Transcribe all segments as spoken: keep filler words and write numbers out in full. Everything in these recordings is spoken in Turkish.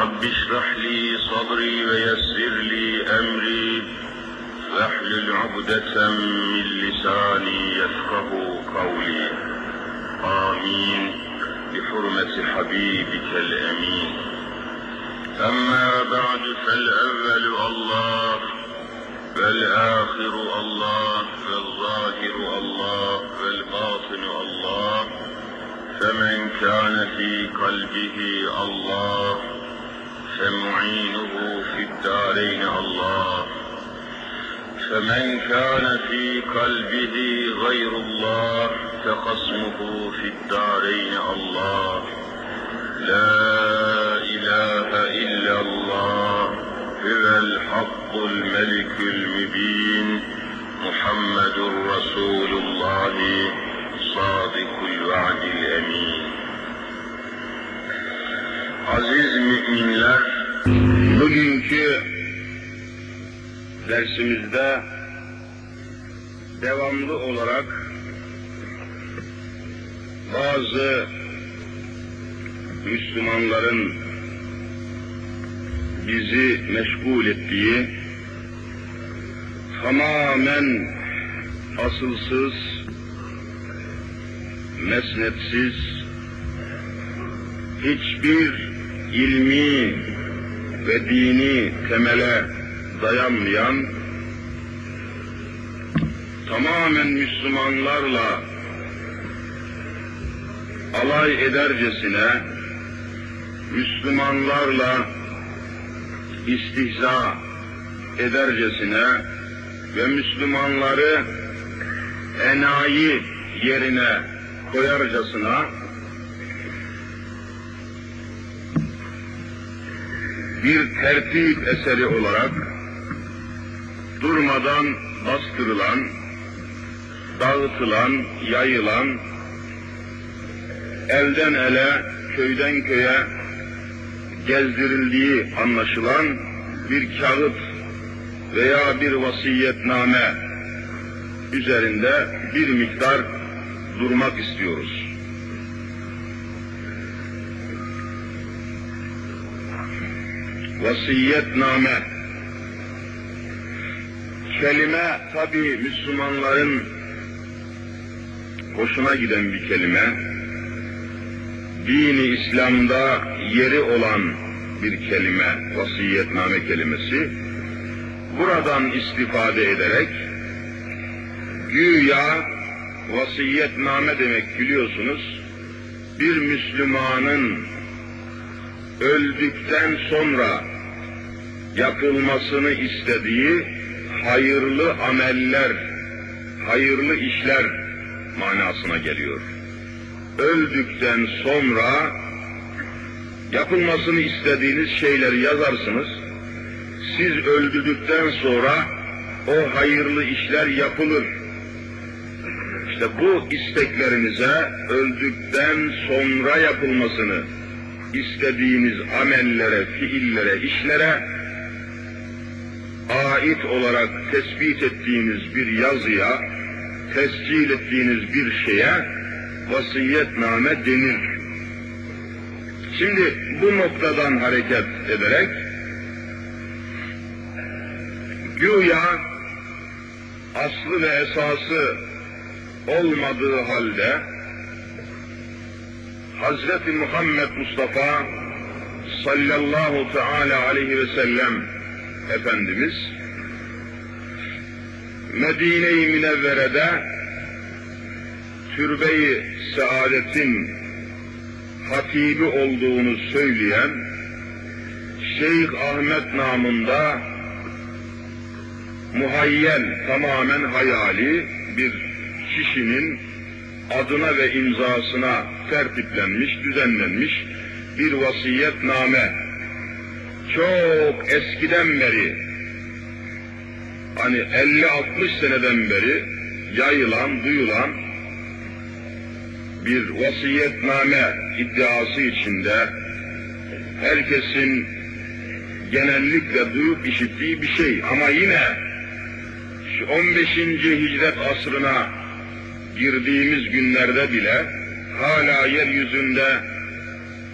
رب اشرح لي صدري ويسر لي أمري واحلل عقدة من لساني يفقه قولي آمين بحرمة حبيبك الأمين. أما بعد فالأول الله والآخر الله والظاهر الله والباطن الله، فمن كان في قلبه الله فمعينه في الدارين الله، فمن كان في قلبه غير الله فخصمه في الدارين الله. لا إله إلا الله هو الحق الملك المبين محمد رسول الله صادق الوعد الأمين. Aziz müminler, bugünkü dersimizde devamlı olarak bazı Müslümanların bizi meşgul ettiği tamamen asılsız, mesnetsiz, hiçbir ilmi ve dini temele dayanmayan, tamamen Müslümanlarla alay edercesine, Müslümanlarla istihza edercesine ve Müslümanları enayi yerine koyarcasına bir tertip eseri olarak durmadan bastırılan, dağıtılan, yayılan, elden ele, köyden köye gezdirildiği anlaşılan bir kağıt veya bir vasiyetname üzerinde bir miktar durmak istiyoruz. Vasiyetname, kelime tabi Müslümanların hoşuna giden bir kelime, dini İslam'da yeri olan bir kelime, vasiyetname kelimesi. Buradan istifade ederek, güya vasiyetname demek biliyorsunuz, bir Müslümanın öldükten sonra yapılmasını istediği hayırlı ameller, hayırlı işler manasına geliyor. Öldükten sonra yapılmasını istediğiniz şeyleri yazarsınız. Siz öldükten sonra o hayırlı işler yapılır. İşte bu isteklerinize öldükten sonra yapılmasını istediğiniz amellere, fiillere, işlere ait olarak tespit ettiğiniz bir yazıya, tescil ettiğiniz bir şeye vasiyetname denir. Şimdi bu noktadan hareket ederek güya aslı ve esası olmadığı halde Hazreti Muhammed Mustafa sallallahu teala aleyhi ve sellem Efendimiz Medine-i Münevvere'de Türbe-i Saadet'in hatibi olduğunu söyleyen Şeyh Ahmet namında muhayyel, tamamen hayali bir kişinin adına ve imzasına tertiplenmiş, düzenlenmiş bir vasiyetname. Çok eskiden beri, hani elli altmış seneden beri yayılan, duyulan bir vasiyetname iddiası içinde herkesin genellikle duyup işittiği bir şey. Ama yine şu on beşinci hicret asrına girdiğimiz günlerde bile hala yeryüzünde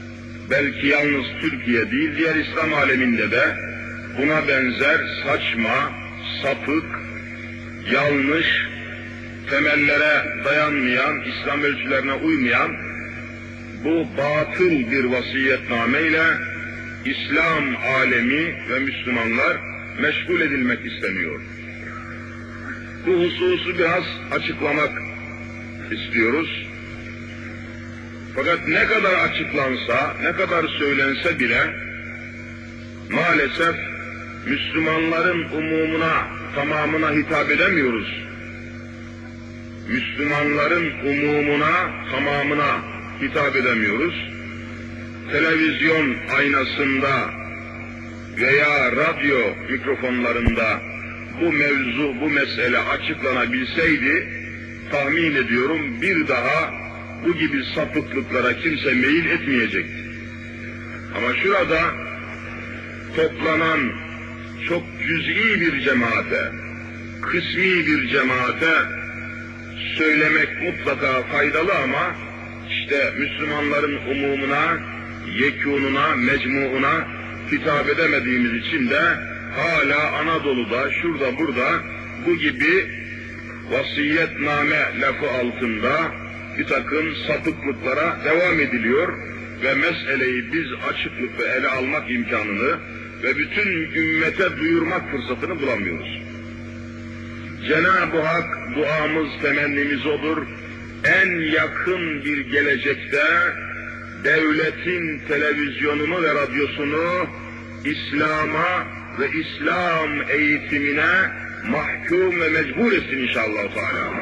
belki yalnız Türkiye değil, diğer İslam aleminde de buna benzer saçma, sapık, yanlış, temellere dayanmayan, İslam ölçülerine uymayan bu batıl bir vasiyetnameyle İslam alemi ve Müslümanlar meşgul edilmek isteniyor. Bu hususu biraz açıklamak istiyoruz. Fakat ne kadar açıklansa, ne kadar söylense bile maalesef Müslümanların umumuna, tamamına hitap edemiyoruz. Müslümanların umumuna, tamamına hitap edemiyoruz. Televizyon aynasında veya radyo mikrofonlarında bu mevzu, bu mesele açıklanabilseydi, tahmin ediyorum bir daha bu gibi sapıklıklara kimse meyil etmeyecekti. Ama şurada toplanan çok cüz'i bir cemaate, kısmi bir cemaate söylemek mutlaka faydalı ama işte Müslümanların umumuna, yekûnuna, mecmuuna hitap edemediğimiz için de hala Anadolu'da, şurada burada bu gibi vasiyetname lafı altında bir takım sapıklıklara devam ediliyor ve meseleyi biz açıklıkla ele almak imkanını ve bütün ümmete duyurmak fırsatını bulamıyoruz. Cenab-ı Hak duamız, temennimiz odur. En yakın bir gelecekte devletin televizyonunu ve radyosunu İslam'a ve İslam eğitimine mahkum ve mecbur etsin inşallah Teala.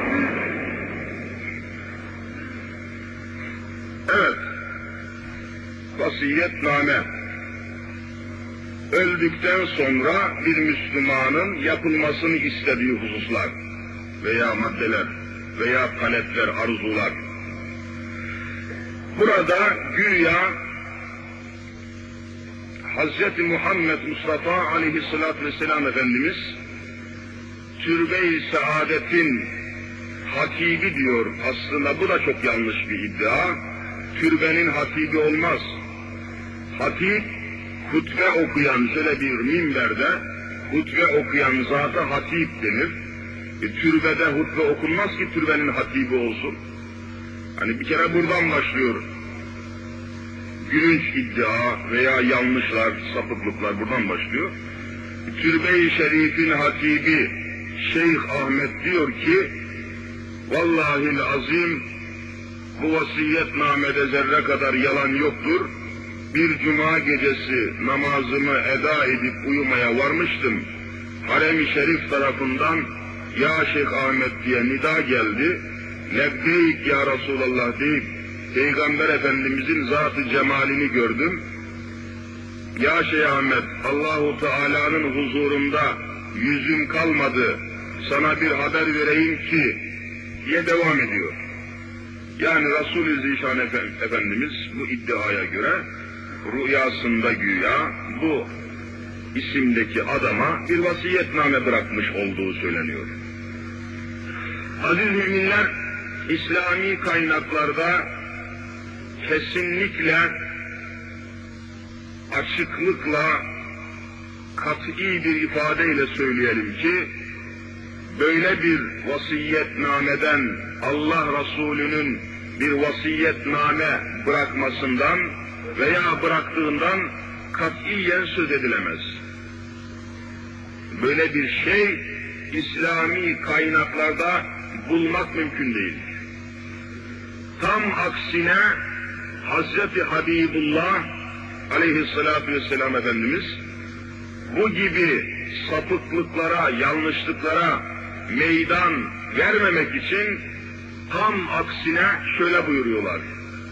Evet, vasiyetname. Öldükten sonra bir Müslümanın yapılmasını istediği hususlar veya maddeler veya talepler, arzular. Burada güya Hazreti Muhammed Mustafa aleyhissalatü vesselam Efendimiz Türbe-i Saadet'in hatibi diyor. Aslında bu da çok yanlış bir iddia. Türbenin hatibi olmaz. Hatip, hutbe okuyan, şöyle bir minberde hutbe okuyan zata hatip denir. E, türbede hutbe okunmaz ki türbenin hatibi olsun. Hani bir kere buradan başlıyor. Gülünç iddia veya yanlışlar, sapıklıklar buradan başlıyor. E, Türbe-i Şerif'in hatibi Şeyh Ahmet diyor ki, Vallahil azim, bu vasiyetnamede zerre kadar yalan yoktur. Bir cuma gecesi namazımı eda edip uyumaya varmıştım. Harem-i Şerif tarafından ya Şeyh Ahmet diye nida geldi. Lebbeyk ya Resulallah deyip Peygamber Efendimizin zat-ı cemalini gördüm. Ya Şeyh Ahmet, Allahu Teala'nın huzurunda yüzüm kalmadı. Sana bir haber vereyim ki diye devam ediyor. Yani Resul-i Zişan Efendimiz bu iddiaya göre rüyasında güya bu isimdeki adama bir vasiyetname bırakmış olduğu söyleniyor. Aziz müminler, İslami kaynaklarda kesinlikle, açıklıkla, kat'i bir ifadeyle söyleyelim ki, böyle bir vasiyetnameden, Allah Resulü'nün bir vasiyetname bırakmasından veya bıraktığından katiyen söz edilemez. Böyle bir şey İslami kaynaklarda bulmak mümkün değil. Tam aksine Hazreti Habibullah aleyhissalatü vesselam Efendimiz bu gibi sapıklıklara, yanlışlıklara meydan vermemek için tam aksine şöyle buyuruyorlar.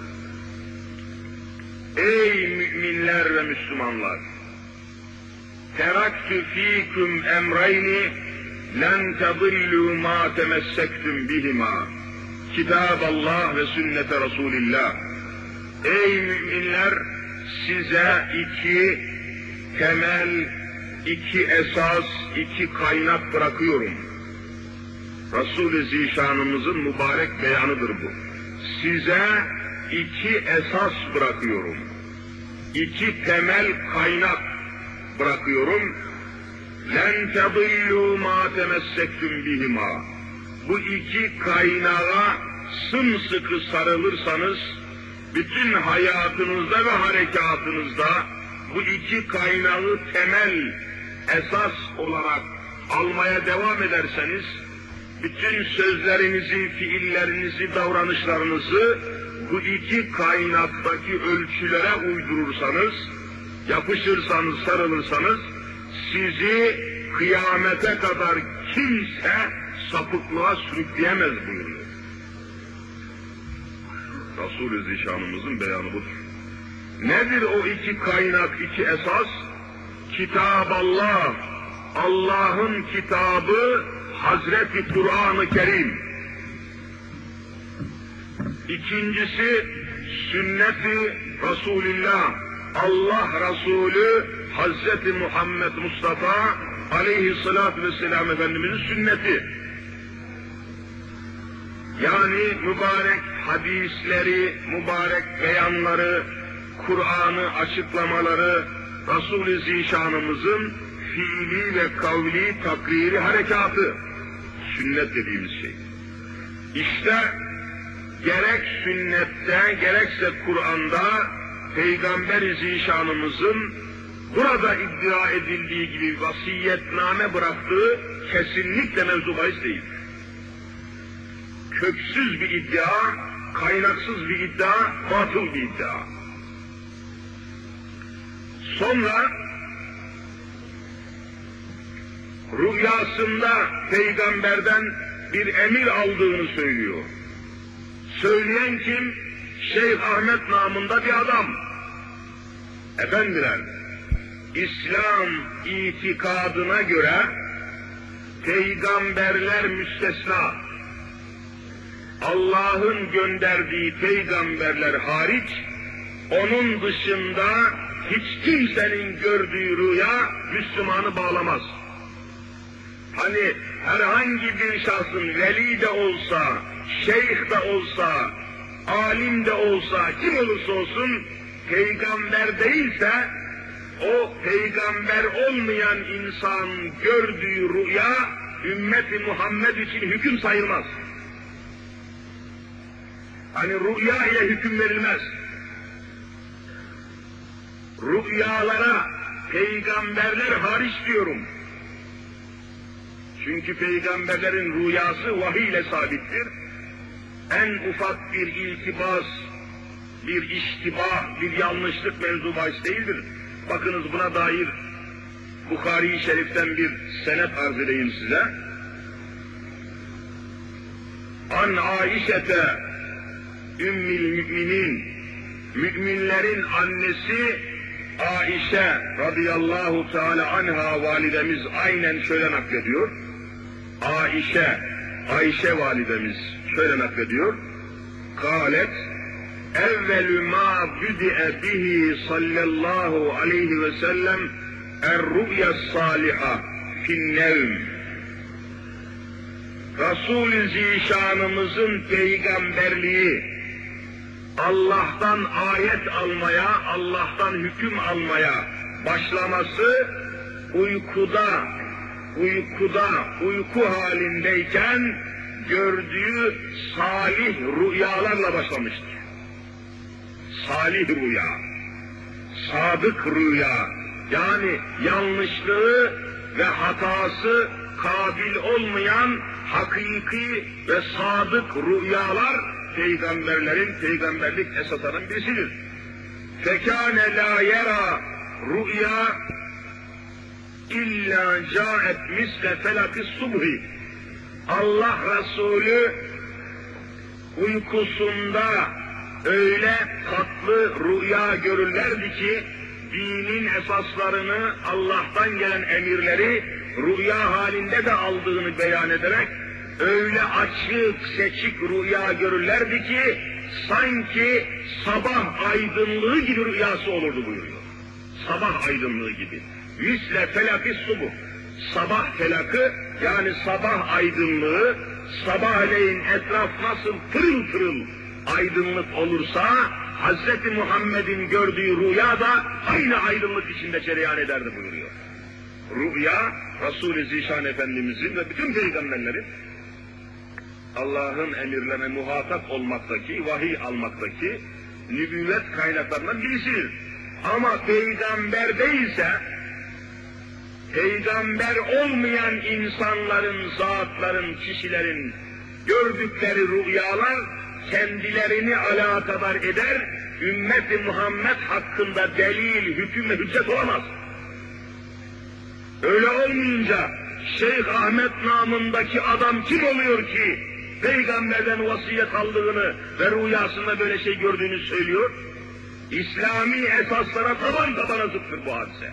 Ey müminler ve Müslümanlar! Teraktü fîküm emreyni len tedillû mâ temessektum bihima. Kitâballah ve sünnete Resulillah. Ey müminler! Size iki temel, iki esas, iki kaynak bırakıyorum. Resul-i Zişanımızın mübarek beyanıdır bu. Size iki esas bırakıyorum. iki temel kaynak bırakıyorum. لَنْ تَضِلُّوا مَا تَمَسَّكْتُمْ بِهِمَا. Bu iki kaynağa sımsıkı sarılırsanız, bütün hayatınızda ve harekatınızda bu iki kaynağı temel, esas olarak almaya devam ederseniz, bütün sözlerinizi, fiillerinizi, davranışlarınızı bu iki kaynaktaki ölçülere uydurursanız, yapışırsanız, sarılırsanız, sizi kıyamete kadar kimse sapıklığa sürükleyemez buyuruyor. Resul-i Zişanımızın beyanı budur. Nedir o iki kaynak, iki esas? Kitab-Allah, Allah'ın kitabı, Hazreti Kur'an-ı Kerim. İkincisi, sünnet-i Resulillah, Allah Resulü, Hazreti Muhammed Mustafa aleyhissalatü vesselam Efendimizin sünneti. Yani mübarek hadisleri, mübarek beyanları, Kur'an'ı açıklamaları, Resul-i Zişanımızın fiili ve kavli takriri harekatı, sünnet dediğimiz şey. İşte gerek sünnette, gerekse Kur'an'da Peygamber-i Zişanımızın burada iddia edildiği gibi vasiyetname bıraktığı kesinlikle mevzu bahis değil. Köksüz bir iddia, kaynaksız bir iddia, batıl bir iddia. Sonra rüyasında Peygamberden bir emir aldığını söylüyor. Söyleyen kim? Şeyh Ahmet namında bir adam. Efendiler, İslam itikadına göre peygamberler müstesna. Allah'ın gönderdiği peygamberler hariç, onun dışında hiç kimsenin gördüğü rüya Müslümanı bağlamaz. Hani herhangi bir şahsın veli de olsa, şeyh de olsa, alim de olsa, kim olursa olsun, peygamber değilse, o peygamber olmayan insan gördüğü rüya, ümmeti Muhammed için hüküm sayılmaz. Hani rüya ile hüküm verilmez. Rüyalara peygamberler hariç diyorum. Çünkü peygamberlerin rüyası vahiy ile sabittir. En ufak bir iltibas, bir iştibah, bir yanlışlık mevzu bahis değildir. Bakınız buna dair Bukhari-i Şerif'ten bir senet arz edeyim size. An Aişete Ümmül Müminin, müminlerin annesi Aişe radıyallahu teala anha validemiz aynen şöyle naklediyor. Aişe, Ayşe validemiz şöyle naklediyor. Kâlet, evvelü mâ büdi'e bihi sallallahu aleyhi ve sellem er-rü'ya sâliha fi'n-nevm. Resul-i Zişanımızın peygamberliği, Allah'tan ayet almaya, Allah'tan hüküm almaya başlaması uykuda, uykuda, uyku halindeyken gördüğü salih rüyalarla başlamıştır. Salih rüya, sadık rüya, yani yanlışlığı ve hatası kabil olmayan hakiki ve sadık rüyalar peygamberlerin, peygamberlik esaslarının birisidir. Fekâne lâ yerâ rü'yâ illâ câet misle felakis subhi. Allah Resulü uykusunda öyle tatlı rüya görürlerdi ki, dinin esaslarını, Allah'tan gelen emirleri rüya halinde de aldığını beyan ederek, öyle açık seçik rüya görürlerdi ki, sanki sabah aydınlığı gibi rüyası olurdu buyuruyor. Sabah aydınlığı gibi. Misle felakis subuh. Sabah felakı, yani sabah aydınlığı, sabahleyin etraf nasıl pırıl pırıl aydınlık olursa, Hazreti Muhammed'in gördüğü rüya da aynı aydınlık içinde cereyan ederdi buyuruyor. Rüya, Resul-i Zişan Efendimizin ve bütün peygamberlerin Allah'ın emirlerine muhatap olmaktaki, vahiy almaktaki nübüvvet kaynaklarından birisidir. Ama peygamberde ise peygamber olmayan insanların, zatların, kişilerin gördükleri rüyalar kendilerini alakadar eder, ümmet-i Muhammed hakkında delil, hüküm ve hüccet olamaz. Öyle olmayınca Şeyh Ahmet namındaki adam kim oluyor ki peygamberden vasiyet aldığını ve rüyasında böyle şey gördüğünü söylüyor? İslami esaslara taban tabana zıttır bu hadise.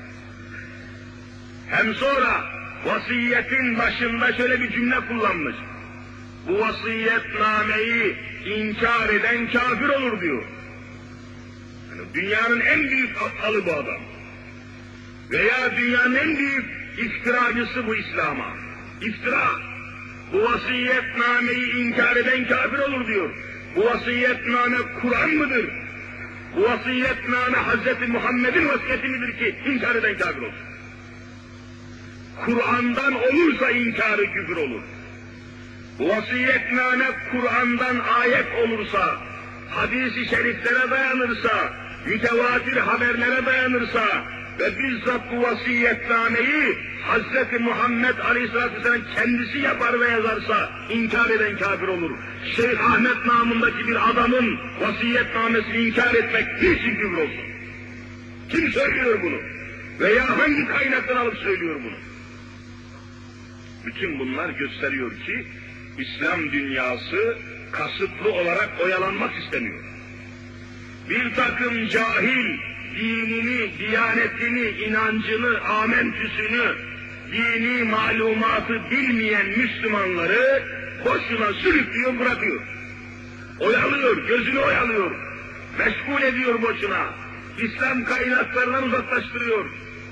Hem sonra vasiyetin başında şöyle bir cümle kullanmış. Bu vasiyetnameyi inkar eden kafir olur diyor. Yani dünyanın en büyük aptalı bu adam. Veya dünyanın en büyük iftiracısı bu İslam'a. İftira. Bu vasiyetnameyi inkar eden kafir olur diyor. Bu vasiyetname Kur'an mıdır? Bu vasiyetname Hazreti Muhammed'in vasiyeti midir ki inkar eden kafir olur? Kur'an'dan olursa inkarı küfür olur. Bu vasiyetname Kur'an'dan ayet olursa, hadis-i şeriflere dayanırsa, mütevatir haberlere dayanırsa ve bizzat bu vasiyetnameyi Hazreti Muhammed Aleyhisselatü Vesselam kendisi yapar ve yazarsa inkar eden kafir olur. Şeyh Ahmet namındaki bir adamın vasiyetnamesini inkar etmek niçin küfür olsun? Kim söylüyor bunu? Veya hangi kaynaktan alıp söylüyor bunu? Bütün bunlar gösteriyor ki İslam dünyası kasıtlı olarak oyalanmak istemiyor. Bir takım cahil, dinini, diyanetini, inancını, amentüsünü, dini malumatı bilmeyen Müslümanları boşuna sürüklüyor, bırakıyor. Oyalıyor, gözünü oyalıyor, meşgul ediyor boşuna, İslam kaynaklarından uzaklaştırıyor.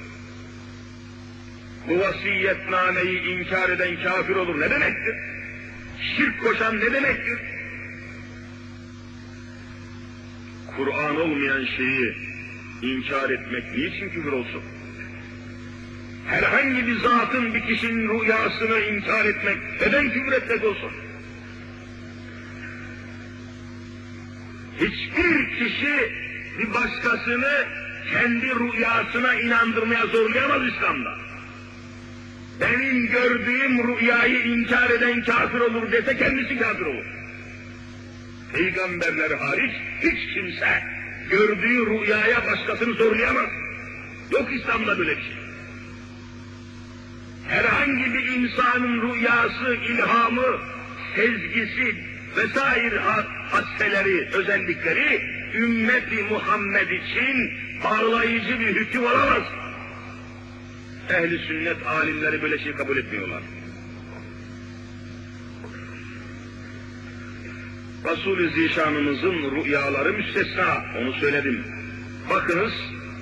Bu vasiyetnameyi inkar eden kafir olur ne demektir? Şirk koşan ne demektir? Kur'an olmayan şeyi inkar etmek niçin küfür olsun? Herhangi bir zatın, bir kişinin rüyasını inkar etmek neden küfür etmek olsun? Hiçbir kişi bir başkasını kendi rüyasına inandırmaya zorlayamaz İslam'da. Benim gördüğüm rüyayı inkar eden kafir olur dese kendisi kafir olur. Peygamberler hariç hiç kimse gördüğü rüyaya başkasını zorlayamaz. Yok İslam'da böyle bir şey. Herhangi bir insanın rüyası, ilhamı, sezgisi vesaire hasseleri, özellikleri ümmeti Muhammed için bağlayıcı bir hüküm olamaz. Ehl-i sünnet alimleri böyle şey kabul etmiyorlar. Resul-i Zişanımızın rüyaları müstesna, onu söyledim. Bakınız,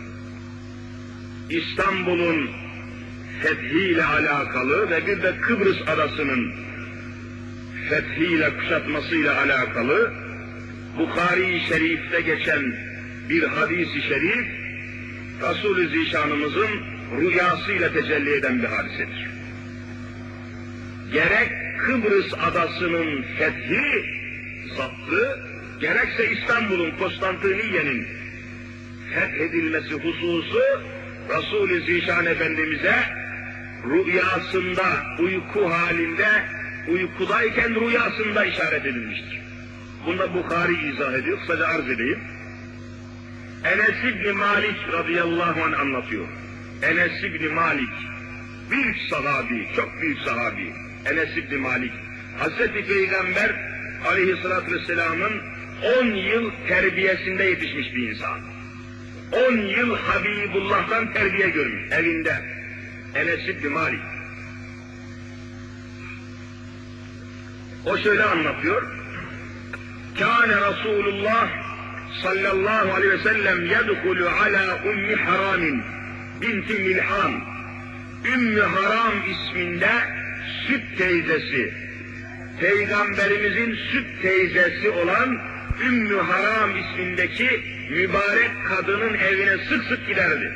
İstanbul'un fethiyle alakalı ve bir de Kıbrıs adasının fethiyle, kuşatmasıyla alakalı Bukhari-i Şerif'te geçen bir hadis-i şerif, Resul-i Zişanımızın rüyasıyla tecelli eden bir hadisedir. Gerek Kıbrıs adasının fethi, zaptı, gerekse İstanbul'un, Konstantiniye'nin fethedilmesi hususu Resul-i Zişan Efendimiz'e rüyasında, uyku halinde, uykudayken rüyasında işaret edilmiştir. Bunda Bukhari izah ediyor, kısaca arz edeyim. Enes İbni Malik radıyallahu anh anlatıyor. Enes İbni Malik, büyük sahabi, çok büyük sahabi. Enes İbni Malik, Hazreti Peygamber aleyhissalatü vesselamın on yıl terbiyesinde yetişmiş bir insan. On yıl Habibullah'tan terbiye görmüş, evinde. Enes İbni Malik. O şöyle anlatıyor. Kâne Resulullah sallallahu aleyhi ve sellem yedhulu ala Ummi Haram'in binti Milhan. Ümmü Haram isminde süt teyzesi, Peygamberimizin süt teyzesi olan Ümmü Haram ismindeki mübarek kadının evine sık sık giderdi.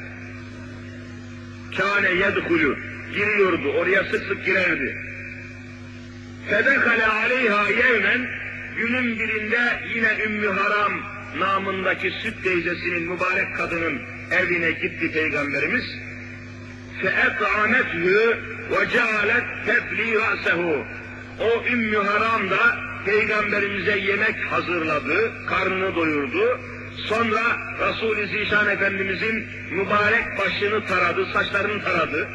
Kâne yedhulü, giriyordu, oraya sık sık girerdi. Fedekale aleyha yevmen, günün birinde yine Ümmü Haram namındaki süt teyzesinin, mübarek kadının evine gitti Peygamberimiz. فَاَطْعَمَتْهُ وَجَعَلَتْ تَفْلِي رَأْسَهُ. O Ümmü Haram da Peygamberimize yemek hazırladı, karnını doyurdu. Sonra Resul-i Zişan Efendimizin mübarek başını taradı, saçlarını taradı.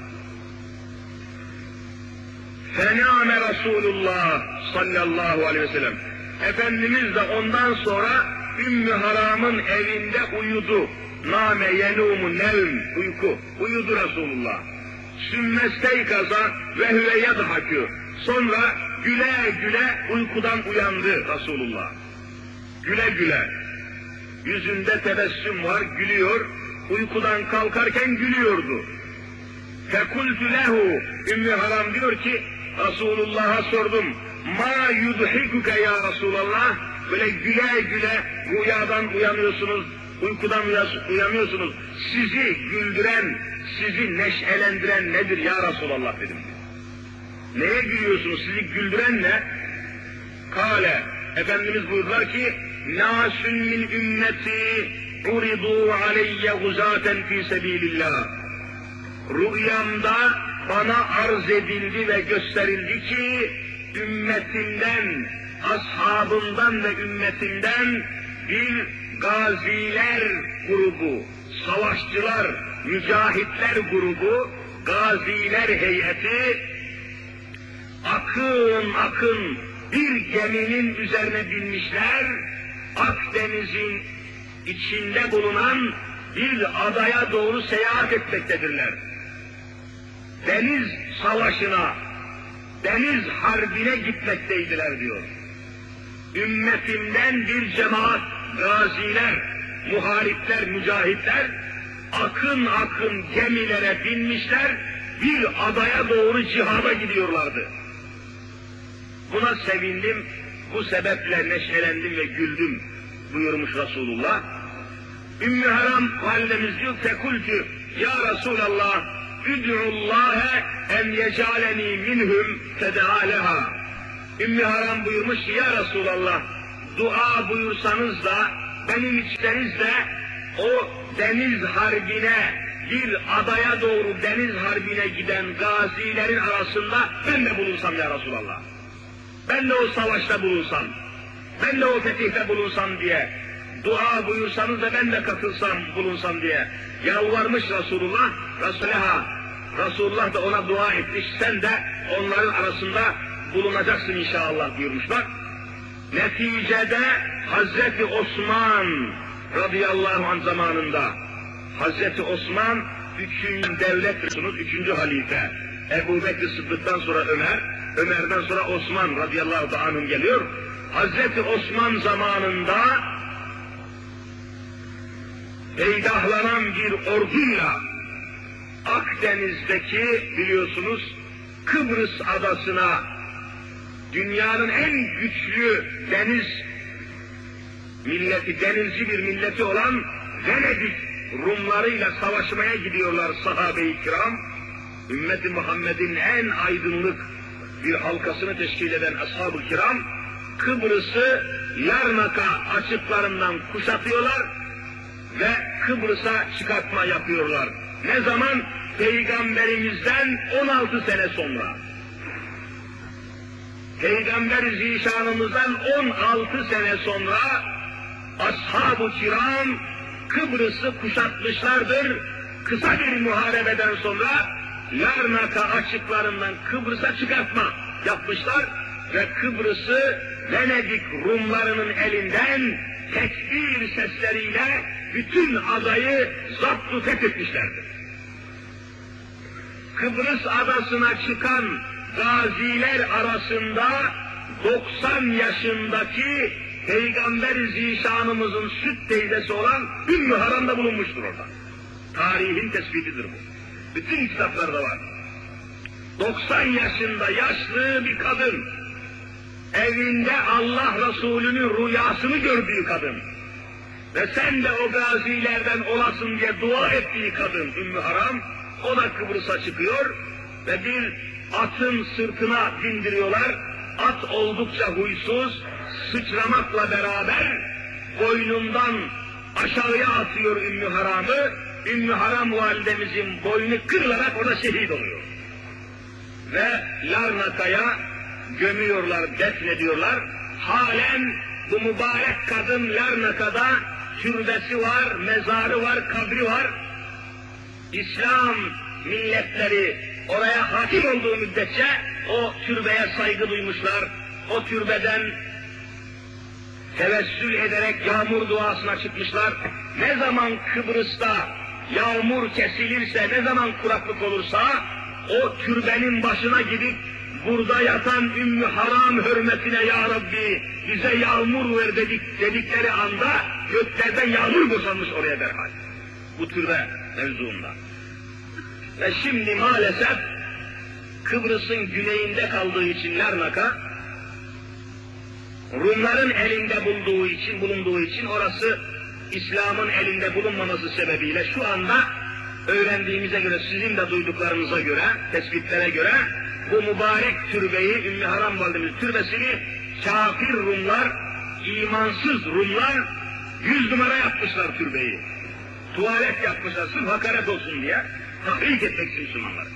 فَنَعْمَ Resulullah sallallahu aleyhi ve sellem. Efendimiz de ondan sonra Ümmü Haram'ın evinde uyudu. Nâme yenûmu nevm, uyku. Uyudu Resulullah. Sümmesteykaza ve hüve yedhakü. Sonra güle güle uykudan uyandı Resulullah. Güle güle. Yüzünde tebessüm var, gülüyor. Uykudan kalkarken gülüyordu. Fekultü lehu. Ümmü Haram diyor ki, Resulullah'a sordum. Ma yudhikuke ya Resulallah. Böyle güle güle rüyadan uyanıyorsunuz, uykudan uyanıyorsunuz. Sizi güldüren, sizi neşelendiren nedir ya Resulallah dedim. Neye gülüyorsunuz? Sizi güldüren ne? Kale. Efendimiz buyurdular ki, Nâsün min ümmeti uridû aleyye guzaten fî sebîlillah. Rüyamda bana arz edildi ve gösterildi ki, ümmetimden, ashabımdan ve ümmetimden bir gaziler grubu, savaşçılar, mücahitler grubu, gaziler heyeti, akın akın bir geminin üzerine binmişler, Akdeniz'in içinde bulunan bir adaya doğru seyahat etmektedirler. Deniz savaşına, deniz harbine gitmekteydiler diyor. Ümmetimden bir cemaat, gaziler, muharipler, mücahitler, akın akın gemilere binmişler, bir adaya doğru cihada gidiyorlardı. Buna sevindim, bu sebeple neşelendim ve güldüm buyurmuş Resulullah. Ümmü Haram validemiz diyor, fekultü, ya Resulallah, üd'ullâhe en yecaleni minhum fedâleha. Ümmü Haram buyurmuş ki, ya Resulallah, dua buyursanız da, benim içiniz de o deniz harbine, bir adaya doğru deniz harbine giden gazilerin arasında ben de bulunsam ya Resulallah. Ben de o savaşta bulunsam, ben de o fetihte bulunsam diye, dua buyursanız da ben de katılsam, bulunsam diye yalvarmış Resulullah. Resulullah, Resulullah da ona dua etmiş, sen de onların arasında bulunacaksın inşallah buyurmuşlar. Neticede Hazreti Osman radıyallahu anh zamanında, Hazreti Osman üçüncü devlet resulü, üçüncü halife. Ebu Bekir Sıddık'tan sonra Ömer, Ömer'den sonra Osman radıyallahu anh geliyor. Hazreti Osman zamanında peydahlanan bir orduyla Akdeniz'deki biliyorsunuz Kıbrıs adasına, dünyanın en güçlü deniz milleti, denizci bir milleti olan Venedik Rumlarıyla savaşmaya gidiyorlar sahabe-i kiram. Ümmeti Muhammed'in en aydınlık bir halkasını teşkil eden ashab-ı kiram, Kıbrıs'ı Larnaka açıklarından kuşatıyorlar ve Kıbrıs'a çıkartma yapıyorlar. Ne zaman? Peygamberimizden on altı sene sonra. Peygamber zişanımızdan on altı sene sonra ashab-ı kiram Kıbrıs'ı kuşatmışlardır. Kısa bir muharebeden sonra Larnaka açıklarından Kıbrıs'a çıkartma yapmışlar ve Kıbrıs'ı Venedik Rumlarının elinden tekbir sesleriyle bütün adayı zaptu fethetmişlerdir. Kıbrıs adasına çıkan gaziler arasında doksan yaşındaki Peygamber-i Zişanımızın süt teyzesi olan Ümmü Haram da bulunmuştur orada. Tarihin tespitidir bu. Bütün kitaplarda var. doksan yaşında yaşlı bir kadın. evinde Allah Resulü'nün rüyasını gördüğü kadın ve sen de o gazilerden olasın diye dua ettiği kadın Ümmü Haram, o da Kıbrıs'a çıkıyor ve bir atın sırtına bindiriyorlar. At oldukça huysuz, sıçramakla beraber boynundan aşağıya atıyor Ümmü Haram'ı. Ümmü Haram validemizin boynu kırılarak orada şehit oluyor. Ve Larnaka'ya gömüyorlar, defnediyorlar. Halen bu mübarek kadın Larnaka'da türbesi var, mezarı var, kabri var. İslam milletleri oraya hakim olduğu müddetçe o türbeye saygı duymuşlar. O türbeden tevessül ederek yağmur duasına çıkmışlar. Ne zaman Kıbrıs'ta yağmur kesilirse, ne zaman kuraklık olursa o türbenin başına gidip burada yatan Ümmü Haram hürmetine ya Rabbi bize yağmur ver dedik, dedikleri anda göklerden yağmur boşanmış oraya derhal. Bu türbe mevzuunda. Ve şimdi maalesef Kıbrıs'ın güneyinde kaldığı için Larnaka, Rumların elinde bulduğu için, bulunduğu için orası İslam'ın elinde bulunmaması sebebiyle şu anda öğrendiğimize göre, sizin de duyduklarınıza göre, tespitlere göre bu mübarek türbeyi, Ümmü Haram validemiz türbesini kafir Rumlar, imansız Rumlar yüz numara yapmışlar türbeyi. Tuvalet yapmışlar sırf hakaret olsun diye, tahrik etmek için Müslümanlar.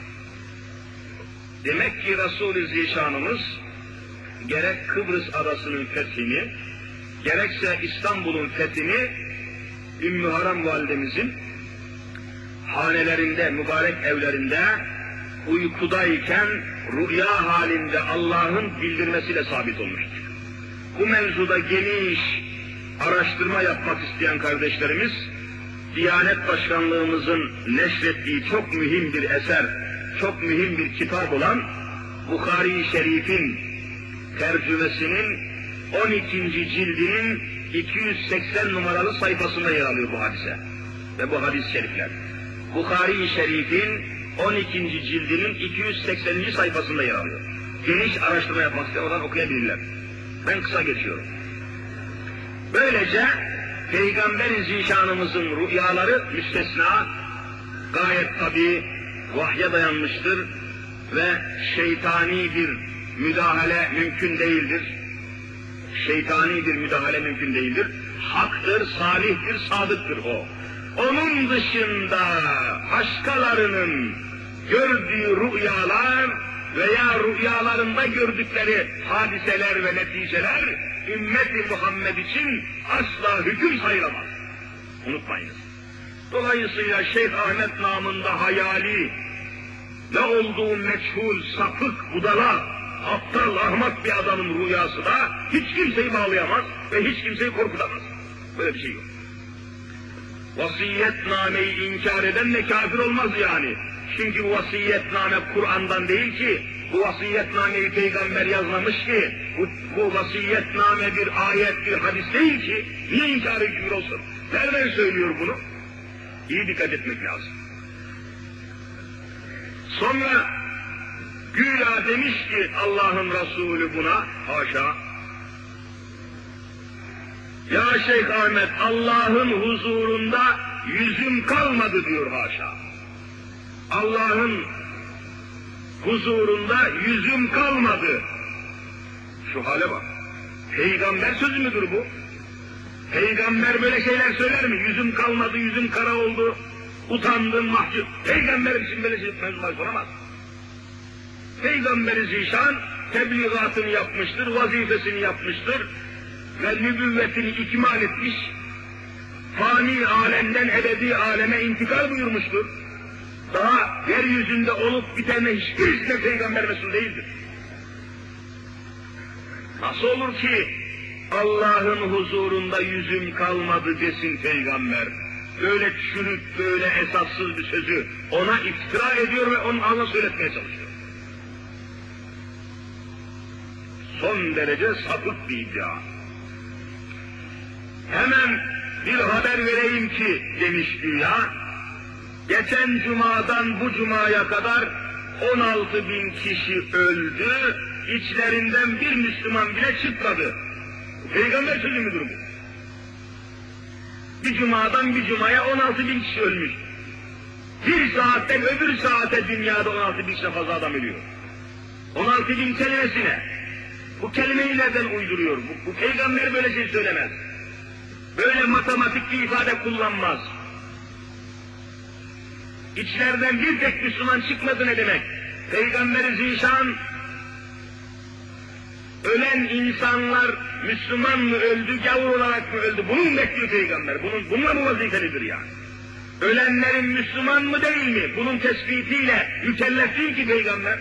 Demek ki Resul-i Zişanımız gerek Kıbrıs adasının fethini, gerekse İstanbul'un fethini Ümmü Haram validemizin hanelerinde, mübarek evlerinde uykudayken rüya halinde Allah'ın bildirmesiyle sabit olmuştur. Bu mevzuda geniş araştırma yapmak isteyen kardeşlerimiz, Diyanet Başkanlığımızın neşrettiği çok mühim bir eser, çok mühim bir kitap olan Bukhari-i Şerif'in tercümesinin on ikinci cildinin iki yüz seksen numaralı sayfasında yer alıyor bu hadise ve bu hadis-i şerifler. Bukhari-i Şerif'in on ikinci cildinin iki yüz sekseninci sayfasında yer alıyor. Geniş araştırma yapmak isteyen oradan okuyabilirler. Ben kısa geçiyorum. Böylece Peygamber-i Zişanımızın rüyaları müstesna, gayet tabii vahye dayanmıştır ve şeytani bir müdahale mümkün değildir. Şeytani bir müdahale mümkün değildir. Haktır, salihtir, sadıktır o. Onun dışında başkalarının gördüğü rüyalar veya rüyalarında gördükleri hadiseler ve neticeler ümmet-i Muhammed için asla hüküm sayılamaz. Unutmayınız. Dolayısıyla Şeyh Ahmet namında hayali, ne olduğu meçhul, sapık, budala, aptal, ahmak bir adamın rüyası da hiç kimseyi bağlayamaz ve hiç kimseyi korkutamaz. Böyle bir şey yok. Vasiyetnameyi inkar eden de kafir olmaz yani. Çünkü bu vasiyetname Kur'an'dan değil ki, bu vasiyetnameyi Peygamber yazmamış ki, bu, bu vasiyetname bir ayet, bir hadis değil ki, niye inkar-ı küfür olsun? Nereden söylüyor bunu? İyi dikkat etmek lazım. Sonra güya demiş ki Allah'ın Resulü buna, haşa, ya Şeyh Ahmet Allah'ın huzurunda yüzüm kalmadı diyor haşa. Allah'ın huzurunda yüzüm kalmadı. Şu hale bak. Peygamber sözü müdür bu? Peygamber böyle şeyler söyler mi? Yüzüm kalmadı, yüzüm kara oldu, utandım, mahcup. Peygamber için böyle şey mevzular soramaz. Peygamber-i Zişan tebliğatını yapmıştır, vazifesini yapmıştır ve nübüvvetini ikmal etmiş, fani alemden ebedi aleme intikal buyurmuştur. Daha yeryüzünde olup bitene hiçbir Peygamber Resul değildir. Nasıl olur ki Allah'ın huzurunda yüzüm kalmadı desin Peygamber? Böyle çürük, böyle esassız bir sözü ona iftira ediyor ve onun ağzına söyletmeye çalışıyor. Son derece sapık bir iddia. Hemen bir haber vereyim ki demiş güya, geçen cumadan bu cumaya kadar on altı bin kişi öldü, içlerinden bir Müslüman bile çıkmadı. Peygamber sözü müdür bu? Bir cumadan bir cumaya on altı bin kişi ölmüş. Bir saatten öbür saate dünyada on altı bin kişi fazla adam ölüyor. on altı bin kelimesine. Bu kelimeyi nereden uyduruyor? Bu, bu peygamber böyle şey söylemez. Böyle matematik bir ifade kullanmaz. İçleriden bir tek Müslüman çıkmadı ne demek? Peygamber-i Zişan, ölen insanlar Müslüman mı öldü, gavur olarak mı öldü? Bunun bekliyor peygamber. Bunun, bununla bu vazifelidir yani. Ölenlerin Müslüman mı değil mi? Bunun tespitiyle mükellef değil ki peygamber.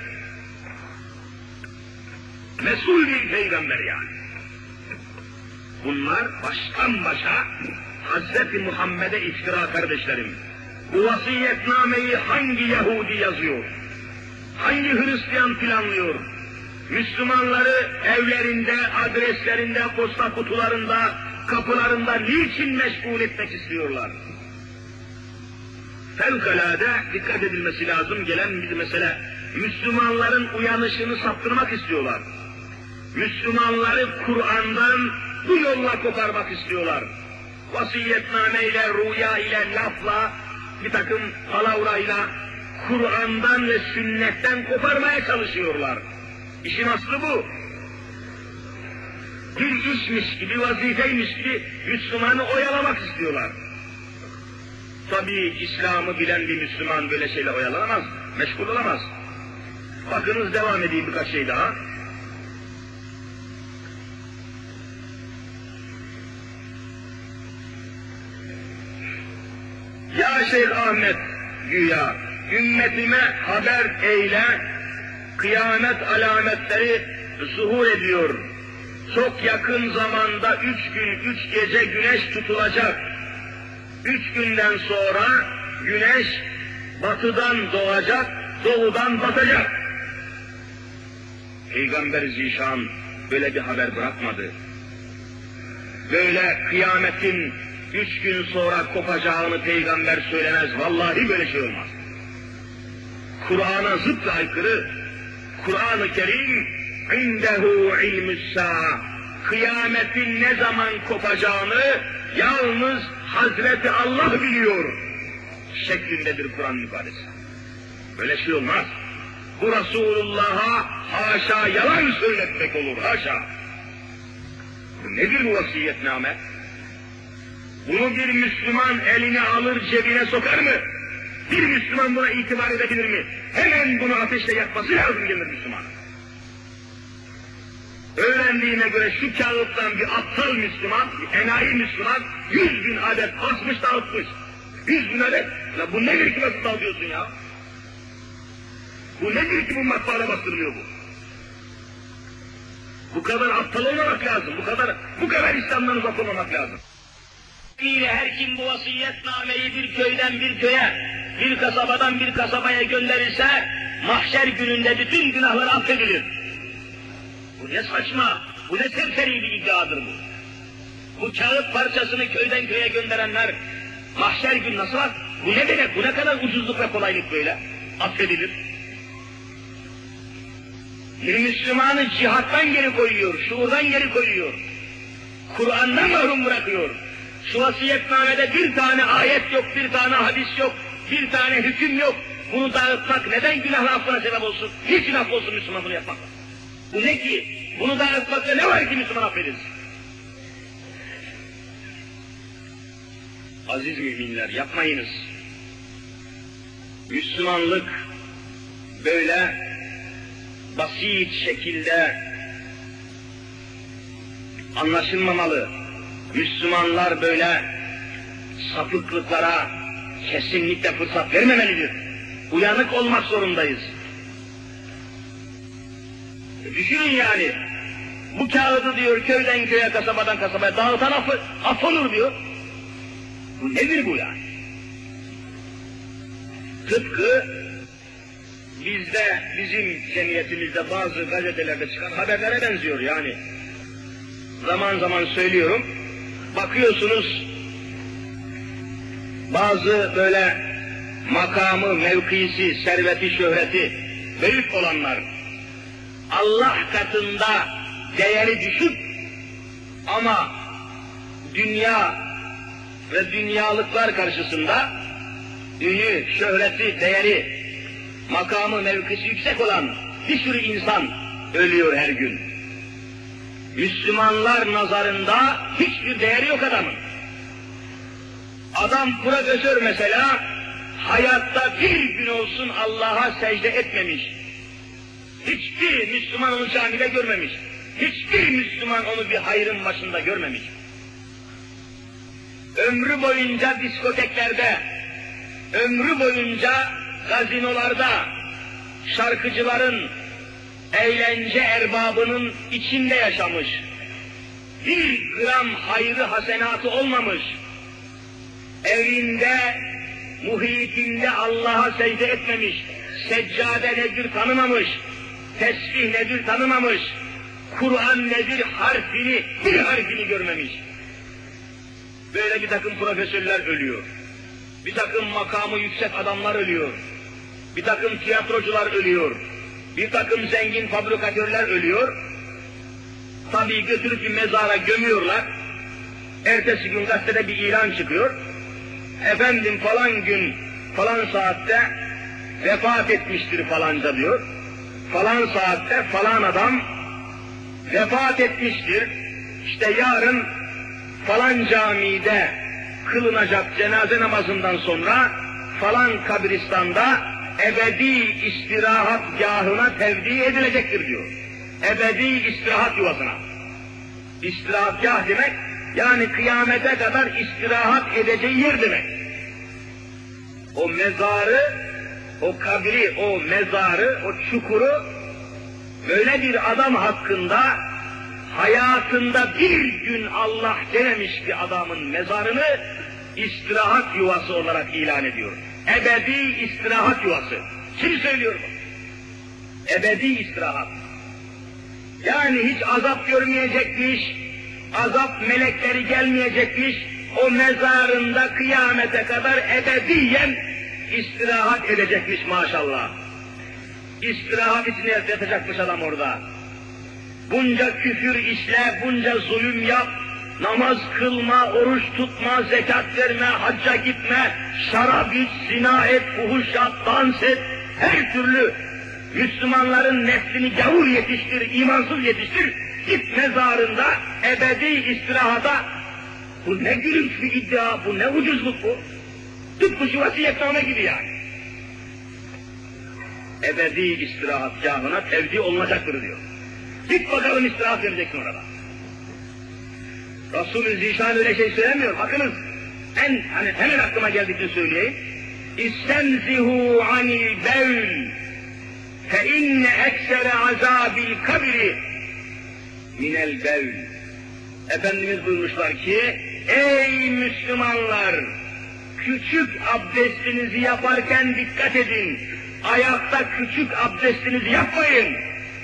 Mesul bir peygamber yani. Bunlar baştan başa Hazreti Muhammed'e iftira kardeşlerim. Bu vasiyetnameyi hangi Yahudi yazıyor? Hangi Hristiyan planlıyor? Müslümanları evlerinde, adreslerinde, posta kutularında, kapılarında niçin meşgul etmek istiyorlar? Fevkalade dikkat edilmesi lazım gelen bir mesele. Müslümanların uyanışını saptırmak istiyorlar. Müslümanları Kur'an'dan bu yolla koparmak istiyorlar. Vasiyetname ile, rüya ile, lafla, bir takım palavrayla Kur'an'dan ve sünnetten koparmaya çalışıyorlar. İşin aslı bu. Bir işmiş gibi, vazifeymiş gibi Müslümanı oyalamak istiyorlar. Tabii İslam'ı bilen bir Müslüman böyle şeyle oyalanamaz, meşgul olamaz. Bakınız devam edeyim birkaç şey daha. Ya Şeyh Ahmet güya ümmetime haber eyle, kıyamet alametleri zuhur ediyor. Çok yakın zamanda üç gün, üç gece güneş tutulacak. Üç günden sonra güneş batıdan doğacak, doğudan batacak. Peygamber-i Zişan böyle bir haber bırakmadı. Böyle kıyametin üç gün sonra kopacağını peygamber söylemez. Vallahi böyle şey olmaz. Kur'an'a zıt ve aykırı. Kur'an-ı Kerim indehu ilmü's-sâ, kıyametin ne zaman kopacağını yalnız Hazreti Allah biliyor şeklindedir Kur'an ifadesi. Böyle şey olmaz. Bu Resulullah'a haşa yalan söyletmek olur, haşa. Nedir bu vasiyetname? Bunu bir Müslüman eline alır cebine sokar mı? Bir Müslüman buna itibar edebilir mi? Hemen bunu ateşle yakması lazım gelir Müslüman. Öğrendiğime göre şu kağıttan bir aptal Müslüman, bir enayi Müslüman, yüz bin adet basmış dağıtmış. Yüz bin adet. Ya bu nedir ki nasıl dağıtıyorsun ya? Bu nedir ki bu matbaada bastırılıyor bu? Bu kadar aptal olmamak lazım, bu kadar, bu kadar İslam'dan uzak olmamak lazım. Her kim bu vasiyetnameyi bir köyden bir köye, bir kasabadan bir kasabaya gönderirse, mahşer gününde bütün günahları affedilir. Bu ne saçma, bu ne serseri bir iddiadır bu. Bu kağıt parçasını köyden köye gönderenler, mahşer günü nasıl var? Bu ne demek, bu ne kadar ucuzluk ve kolaylık böyle? Affedilir. Bir Müslümanı cihattan geri koyuyor, şuurdan geri koyuyor. Kur'an'dan mahrum bırakıyor. Şu vasiyetnamede bir tane ayet yok, bir tane hadis yok, bir tane hüküm yok. Bunu dağıtmak neden günahla affına sebep olsun? Niçin affolsun Müslüman bunu yapmakla? Bu ne ki? Bunu dağıtmakta ne var ki Müslüman affedilsin? Aziz müminler, yapmayınız. Müslümanlık böyle basit şekilde anlaşılmamalı. Müslümanlar böyle sapıklıklara kesinlikle fırsat vermemelidir. Uyanık olmak zorundayız. Düşünün yani, bu kağıdı diyor köyden köye, kasabadan kasabaya dağıtan affı, affolur diyor. Bu nedir bu yani? Tıpkı bizde, bizim cemiyetimizde bazı gazetelerde çıkan haberlere benziyor yani. Zaman zaman söylüyorum, bakıyorsunuz bazı böyle makamı, mevkisi, serveti, şöhreti büyük olanlar Allah katında değeri düşük ama dünya ve dünyalıklar karşısında ünü, şöhreti, değeri, makamı, mevkisi yüksek olan bir sürü insan ölüyor her gün. Müslümanlar nazarında hiçbir değeri yok adamın. Adam profesör mesela, hayatta bir gün olsun Allah'a secde etmemiş. Hiçbir Müslüman onu camide görmemiş. Hiçbir Müslüman onu bir hayrın başında görmemiş. Ömrü boyunca diskoteklerde, ömrü boyunca gazinolarda, şarkıcıların, eğlence erbabının içinde yaşamış. Bir gram hayrı hasenatı olmamış. Evinde, muhitinde Allah'a secde etmemiş. Seccade nedir tanımamış. Tesbih nedir tanımamış. Kur'an nedir harfini, bir harfini görmemiş. Böyle bir takım profesörler ölüyor. Bir takım makamı yüksek adamlar ölüyor. Bir takım tiyatrocular ölüyor. Bir takım zengin fabrikatörler ölüyor. Tabii götürüp bir mezara gömüyorlar. Ertesi gün gazetede bir ilan çıkıyor. Efendim falan gün, falan saatte vefat etmiştir falanca diyor. Falan saatte falan adam vefat etmiştir. İşte yarın falan camide kılınacak cenaze namazından sonra falan kabristanda ebedi istirahatgahına tevdi edilecektir diyor. Ebedi istirahat yuvasına. İstirahatgah demek, yani kıyamete kadar istirahat edeceği yer demek. O mezarı, o kabri, o mezarı, o çukuru böyle bir adam hakkında hayatında bir gün Allah dememiş bir adamın mezarını istirahat yuvası olarak ilan ediyor. Ebedi istirahat yuvası. Kim söylüyor bu? Ebedi istirahat. Yani hiç azap görmeyecekmiş, azap melekleri gelmeyecekmiş, o mezarında kıyamete kadar ebediyen istirahat edecekmiş maşallah. İstirahat içine yatacakmış adam orada. Bunca küfür işle, bunca zulüm yap, namaz kılma, oruç tutma, zekat verme, hacca gitme, şarap iç, zina et, fuhuş yap, dans et, her türlü Müslümanların neslini gavur yetiştir, imansız yetiştir, git mezarında ebedi istirahata. Bu ne gülünç bir iddia, bu ne ucuzluk bu. Tıpkı şu vasiyetname gibi yani. Ebedi istirahatgahına tevdi olunacaktır diyor. Git bakalım istirahat vereceksin orada. Resul-i Zişan öyle şey söylemiyor. Bakınız, en hani hemen aklıma geldikini söyleyeyim. İstenzihu anil bevl fe inne eksere azabil kabri minel bevl. Efendimiz buyurmuşlar ki, ey Müslümanlar, küçük abdestinizi yaparken dikkat edin. Ayakta küçük abdestinizi yapmayın.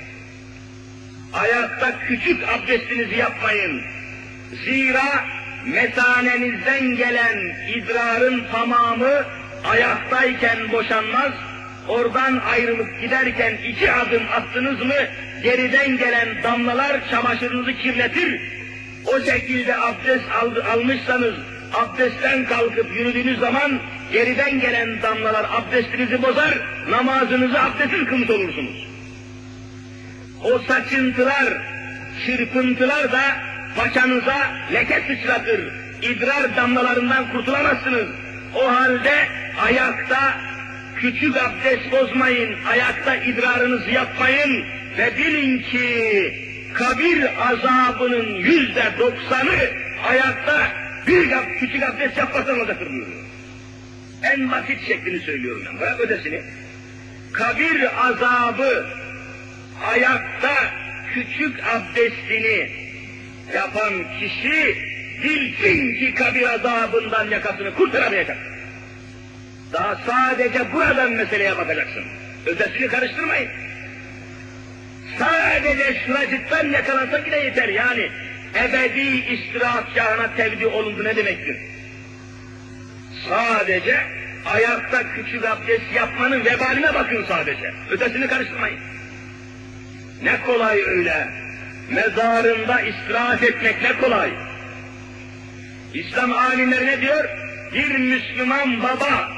Ayakta küçük abdestinizi yapmayın. Zira mesanenizden gelen idrarın tamamı ayaktayken boşanmaz, oradan ayrılıp giderken iki adım attınız mı, geriden gelen damlalar çamaşırınızı kirletir. O şekilde abdest al, almışsanız, abdestten kalkıp yürüdüğünüz zaman, geriden gelen damlalar abdestinizi bozar, namazınızı abdestsiz kılmış olursunuz. O saçıntılar, çırpıntılar da paçanıza leke sıçratır. İdrar damlalarından kurtulamazsınız. O halde ayakta küçük abdest bozmayın, ayakta idrarınızı yapmayın ve bilin ki kabir azabının yüzde doksanı ayakta bir küçük abdest yapmasan olacaktır buyuruyor. En basit şeklini söylüyorum ben, bırak ötesini. Kabir azabı ayakta küçük abdestini yapan kişi bilsin ki kabir azabından yakasını kurtaramayacak. Daha sadece buradan meseleye bakacaksın. Ötesini karıştırmayın. Sadece şuracıktan yakalansak yine yeter yani. Ebedi istirahatgahına tevdi olundu ne demektir? Sadece ayakta küçük abdest yapmanın vebaline bakın sadece. Ötesini karıştırmayın. Ne kolay öyle. Mezarında istirahat etmek ne kolay. İslam alimleri ne diyor? Bir Müslüman baba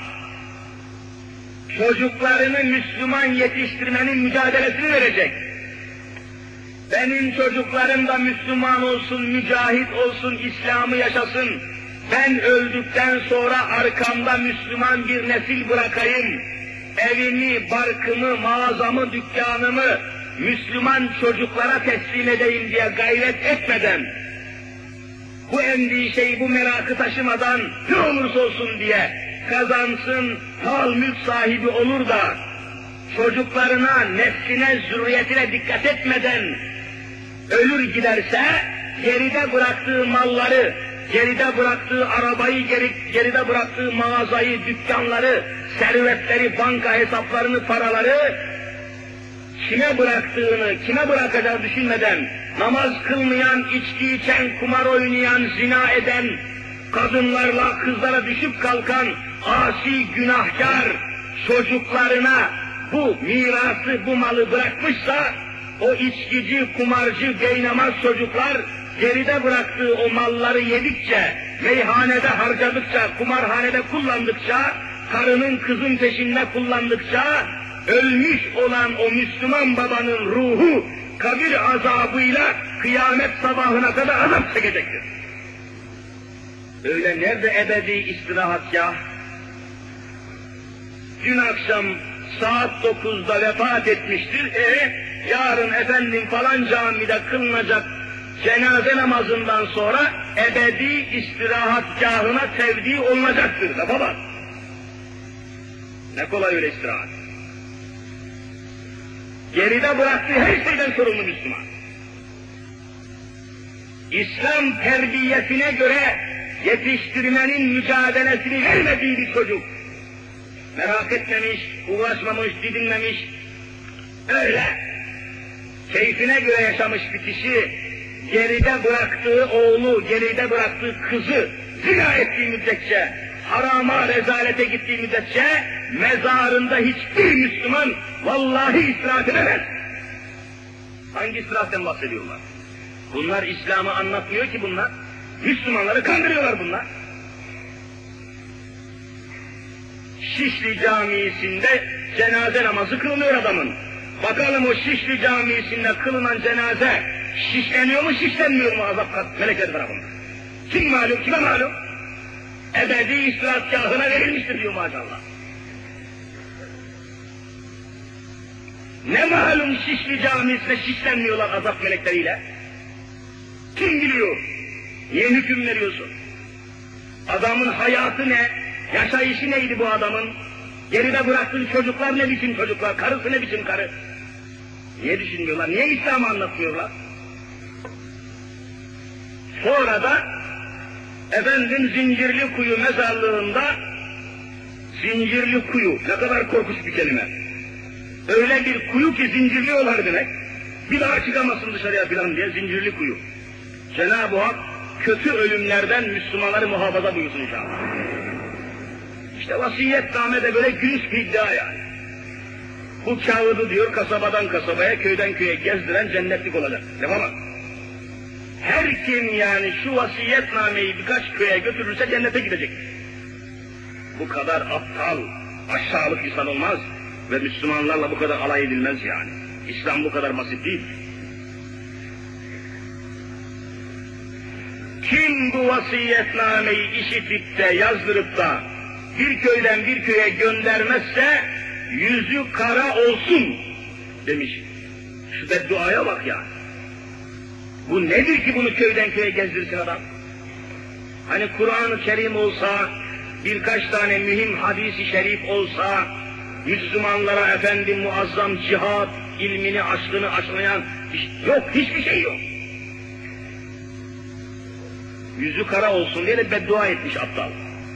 çocuklarını Müslüman yetiştirmenin mücadelesini verecek. Benim çocuklarım da Müslüman olsun, mücahit olsun, İslam'ı yaşasın. Ben öldükten sonra arkamda Müslüman bir nesil bırakayım. Evimi, barkımı, mağazamı, dükkanımı Müslüman çocuklara teslim edeyim diye gayret etmeden, bu endişeyi, bu merakı taşımadan ne olursa olsun diye kazansın, mal mülk sahibi olur da çocuklarına, nefsine, zürriyetine dikkat etmeden ölür giderse geride bıraktığı malları, geride bıraktığı arabayı, geri, geride bıraktığı mağazayı, dükkanları, servetleri, banka hesaplarını, paraları kime bıraktığını, kime bırakacağı düşünmeden namaz kılmayan, içki içen, kumar oynayan, zina eden, kadınlarla, kızlara düşüp kalkan asi, günahkar çocuklarına bu mirası, bu malı bırakmışsa, o içkici, kumarcı, beynamaz çocuklar geride bıraktığı o malları yedikçe, meyhanede harcadıkça, kumarhanede kullandıkça, karının kızın peşinde kullandıkça, ölmüş olan o Müslüman babanın ruhu kabir azabıyla kıyamet sabahına kadar azap çekecektir. Öyle nerede ebedi istirahatgah? Dün akşam saat dokuzda vefat etmiştir. E yarın efendim falan camide kılınacak cenaze namazından sonra ebedi istirahatgahına tevdi olunacaktır. Lafa bak. Ne kolay öyle istirahat. Geride bıraktığı her şeyden sorumlu Müslüman. İslam terbiyesine göre yetiştirmenin mücadelesini vermediği bir çocuk. Merak etmemiş, uğraşmamış, didinmemiş, öyle keyfine göre yaşamış bir kişi, geride bıraktığı oğlu, geride bıraktığı kızı zina ettiği müddetçe, harama, rezalete gittiği müddetçe, mezarında hiçbir Müslüman vallahi istirahat edemez. Hangi istirahatten bahsediyorlar? Bunlar İslam'ı anlatmıyor ki bunlar. Müslümanları kandırıyorlar bunlar. Şişli Camii'sinde cenaze namazı kılınıyor adamın. Bakalım o Şişli Camii'sinde kılınan cenaze şişleniyor mu, şişlenmiyor mu azap kat melekler tarafından? Kim malum, kime malum? Ebedi istirahatgahına verilmiştir diyor maşallah. Ne malum Şişli Camii'sinde şişlenmiyorlar azap melekleriyle? Kim biliyor? Niye hüküm veriyorsun? Adamın hayatı ne? Yaşayışı neydi bu adamın? Geride bıraktığı çocuklar ne biçim çocuklar? Karısı ne biçim karı? Niye düşünmüyorlar? Niye İslam'ı anlatmıyorlar? Sonra da efendim Zincirlikuyu mezarlığında, Zincirlikuyu ne kadar korkunç bir kelime. Öyle bir kuyu ki zincirliyorlar demek. Bir daha çıkamasın dışarıya filan diye Zincirlikuyu. Cenab-ı Hak kötü ölümlerden Müslümanları muhafaza buyursun inşallah. İşte vasiyetname de böyle gülüş bir iddia yani. Bu kağıdı diyor kasabadan kasabaya, köyden köye gezdiren cennetlik olacak. Devam bak. Her kim yani şu vasiyetnameyi birkaç köye götürürse cennete gidecek. Bu kadar aptal, aşağılık insan olmaz ve Müslümanlarla bu kadar alay edilmez yani. İslam bu kadar basit değil. Kim bu vasiyetnameyi işitip de yazdırıp da bir köyden bir köye göndermezse yüzü kara olsun demiş. Şu bedduaya bak ya. Bu nedir ki bunu köyden köye gezdirsin adam? Hani Kur'an-ı Kerim olsa, birkaç tane mühim hadis-i şerif olsa, Müslümanlara efendim muazzam cihat ilmini, aşkını aşılayan yok, hiçbir şey yok. Yüzü kara olsun diye de beddua etmiş aptal.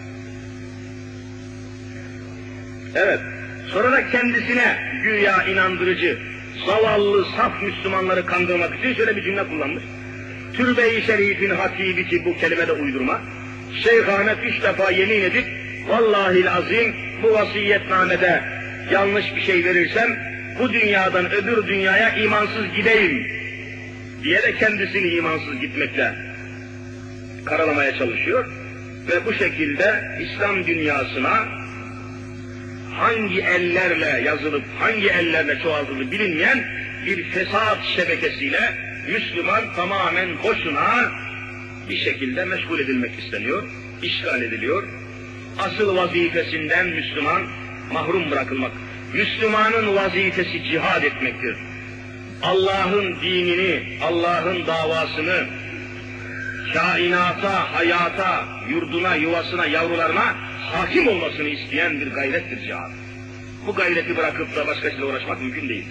Evet, sonra da kendisine güya inandırıcı, zavallı, saf Müslümanları kandırmak için şöyle bir cümle kullanmış. Türbe-i Şerif'in hatibi ki bu kelime de uydurma. Şeyh Ahmet üç defa yemin edip, vallahi azim bu vasiyetnamede yanlış bir şey verirsem, bu dünyadan öbür dünyaya imansız gideyim diye de kendisini imansız gitmekle karalamaya çalışıyor. Ve bu şekilde İslam dünyasına hangi ellerle yazılıp hangi ellerle çoğaltılıp bilinmeyen bir fesat şebekesiyle Müslüman tamamen boşuna bir şekilde meşgul edilmek isteniyor, işgal ediliyor. Asıl vazifesinden Müslüman mahrum bırakılmak. Müslümanın vazifesi cihad etmektir. Allah'ın dinini, Allah'ın davasını kainata, hayata, yurduna, yuvasına, yavrularına hakim olmasını isteyen bir gayrettir cihad. Bu gayreti bırakıp da başkasıyla uğraşmak mümkün değil.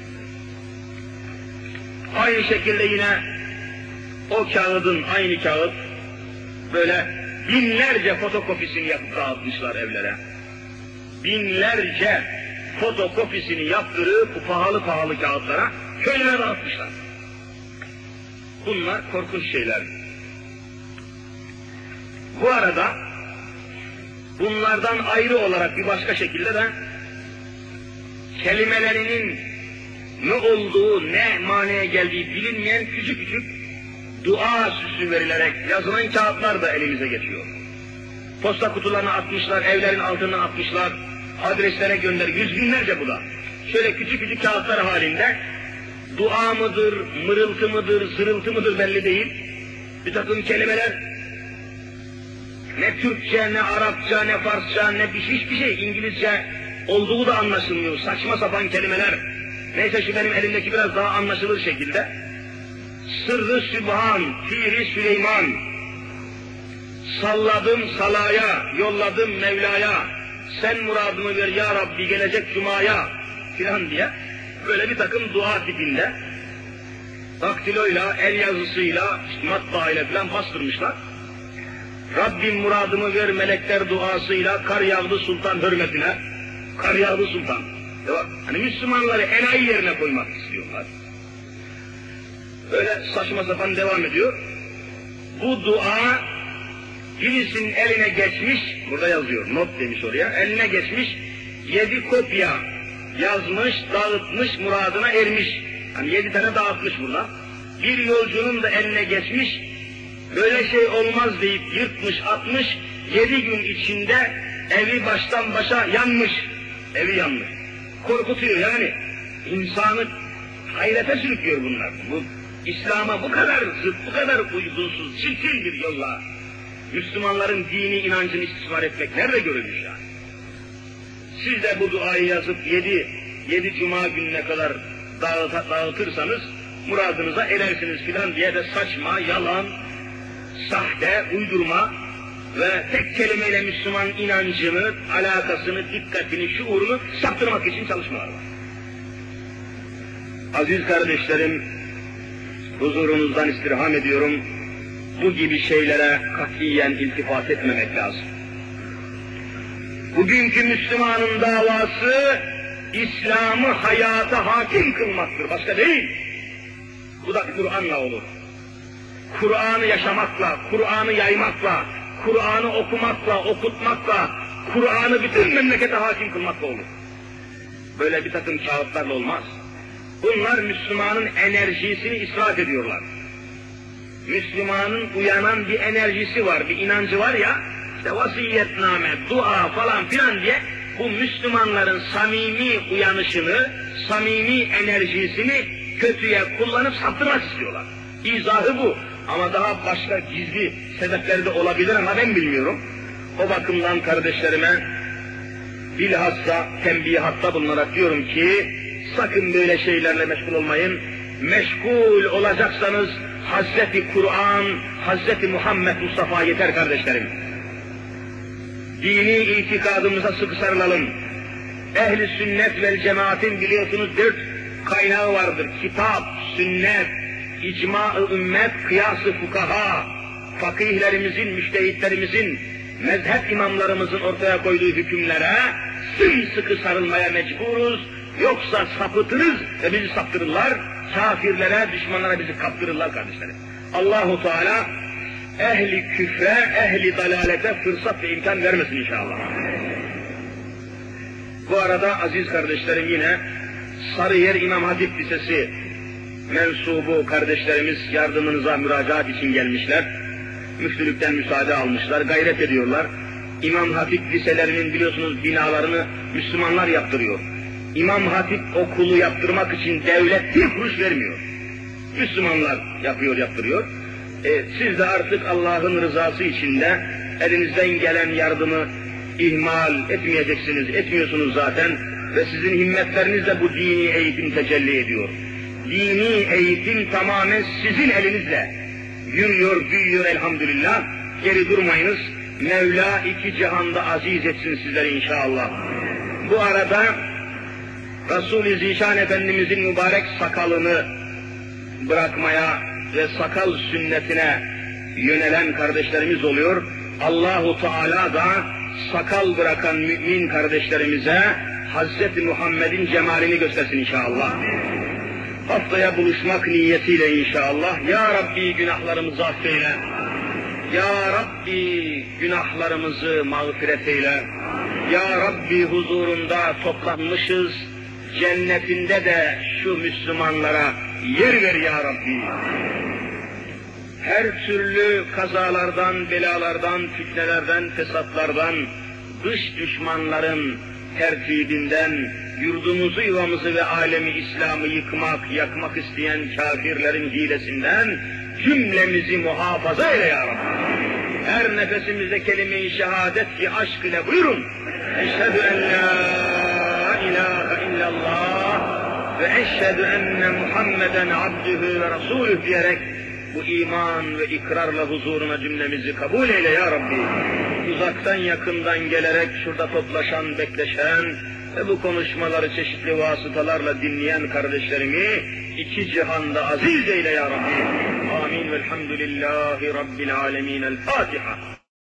Aynı şekilde yine o kağıdın, aynı kağıt böyle binlerce fotokopisini yapıp dağıtmışlar evlere. Binlerce fotokopisini yaptırıp bu pahalı pahalı kağıtlara köylere dağıtmışlar. Bunlar korkunç şeyler. Bu arada bunlardan ayrı olarak bir başka şekilde de kelimelerinin ne olduğu, ne manaya geldiği bilinmeyen küçük küçük dua süsü verilerek yazılan kağıtlar da elimize geçiyor. Posta kutularına atmışlar, evlerin altından atmışlar, adreslere gönder, yüz binlerce bu da. Şöyle küçük küçük kağıtlar halinde dua mıdır, mırıltı mıdır, zırıltı mıdır belli değil. Bir takım kelimeler ne Türkçe, ne Arapça, ne Farsça, ne bir hiçbir şey İngilizce olduğu da anlaşılmıyor. Saçma sapan kelimeler. Neyse şu benim elimdeki biraz daha anlaşılır şekilde. Sırrı Sübhan, Piri Süleyman, salladım salaya, yolladım Mevla'ya, sen muradımı ver ya Rabbi gelecek Cuma'ya filan diye böyle bir takım dua tipinde daktiloyla, el yazısıyla, işte matbaayla filan bastırmışlar. Rabbim muradımı ver melekler duasıyla kar yağdı sultan hürmetine, kar yağdı sultan. Ya, hani Müslümanları enayi yerine koymak istiyorlar. Böyle saçma sapan devam ediyor. Bu dua birisinin eline geçmiş, burada yazıyor, not demiş oraya, eline geçmiş, yedi kopya yazmış, dağıtmış, muradına ermiş. Hani yedi tane dağıtmış burada. Bir yolcunun da eline geçmiş, böyle şey olmaz deyip yırtmış, atmış, yedi gün içinde evi baştan başa yanmış, evi yanmış. Korkutuyor yani, insanı hayrete sürüklüyor bunlar. Bu İslam'a bu kadar zıt, bu kadar uygunsuz, çirkin bir yolla Müslümanların dini inancını istismar etmek nerede görülmüş yani? Siz de bu duayı yazıp yedi, yedi cuma gününe kadar dağıt, dağıtırsanız muradınıza erersiniz filan diye de saçma, yalan, sahte, uydurma ve tek kelimeyle Müslüman inancını, alakasını, dikkatini, şuurunu saptırmak için çalışmalar var. Aziz kardeşlerim, huzurunuzdan istirham ediyorum, bu gibi şeylere katiyen iltifat etmemek lazım. Bugünkü Müslümanın davası, İslam'ı hayata hakim kılmaktır, başka değil. Bu da Kur'an'la olur. Kur'an'ı yaşamakla, Kur'an'ı yaymakla, Kur'an'ı okumakla, okutmakla, Kur'an'ı bütün memlekete hakim kılmakla olur. Böyle bir takım kağıtlarla olmaz. Bunlar Müslümanın enerjisini israf ediyorlar. Müslümanın uyanan bir enerjisi var, bir inancı var ya, işte vasiyetname, dua falan filan diye bu Müslümanların samimi uyanışını, samimi enerjisini kötüye kullanıp saptırmak istiyorlar. İzahı bu. Ama daha başka gizli sebepleri de olabilir ama ben bilmiyorum. O bakımdan kardeşlerime bilhassa tembihatta bulunarak diyorum ki sakın böyle şeylerle meşgul olmayın. Meşgul olacaksanız Hazreti Kur'an, Hazreti Muhammed Mustafa yeter kardeşlerim. Dini itikadımıza sıkı sarılalım. Ehli sünnet vel cemaatin biliyorsunuz dört kaynağı vardır. Kitap, sünnet, icma-ı ümmet, kıyas-ı fukaha, fakihlerimizin, müştehitlerimizin, mezhep imamlarımızın ortaya koyduğu hükümlere sımsıkı sarılmaya mecburuz. Yoksa sapıtırız ve bizi saptırırlar, kafirlere, düşmanlara bizi kaptırırlar kardeşlerim. Allahu Teala ehli küfre, ehli dalalete fırsat ve imkan vermesin inşallah. Bu arada aziz kardeşlerim yine Sarıyer İmam Hatip Lisesi mensubu kardeşlerimiz yardımınıza müracaat için gelmişler. Müftülükten müsaade almışlar, gayret ediyorlar. İmam Hatip liselerinin biliyorsunuz binalarını Müslümanlar yaptırıyor. İmam Hatip okulu yaptırmak için devlet bir kuruş vermiyor. Müslümanlar yapıyor, yaptırıyor. E, siz de artık Allah'ın rızası içinde elinizden gelen yardımı ihmal etmeyeceksiniz, etmiyorsunuz zaten. Ve sizin himmetlerinizle bu dini eğitim tecelli ediyor. Dini eğitim tamamen sizin elinizle yürüyor, büyüyor elhamdülillah. Geri durmayınız. Mevla iki cihanda aziz etsin sizleri inşallah. Bu arada Resul-i Zişan Efendimizin mübarek sakalını bırakmaya ve sakal sünnetine yönelen kardeşlerimiz oluyor. Allahu Teala da sakal bırakan mümin kardeşlerimize Hazreti Muhammed'in cemalini göstersin inşallah. Haftaya buluşmak niyetiyle inşallah. Ya Rabbi günahlarımızı affeyle. Ya Rabbi günahlarımızı mağfiret eyle. Ya Rabbi huzurunda toplanmışız. Cennetinde de şu Müslümanlara yer ver ya Rabbi. Her türlü kazalardan, belalardan, fitnelerden, fesatlardan, dış düşmanların tertibinden, yurdumuzu, yuvamızı ve alemi İslam'ı yıkmak, yakmak isteyen kafirlerin hilesinden cümlemizi muhafaza eyle ya Rabbi. Her nefesimizde kelime-i şehadet ki aşk ile buyurun. Eşhedü en la ilahe illallah ve eşhedü enne Muhammeden abdühü ve rasulüh diyerek bu iman ve ikrarla huzuruna cümlemizi kabul eyle ya Rabbi. Uzaktan yakından gelerek şurada toplaşan, bekleşen ve bu konuşmaları çeşitli vasıtalarla dinleyen kardeşlerimi iki cihanda aziz eyle ya Rabbi. Amin velhamdülillahi Rabbil alemin. El Fatiha.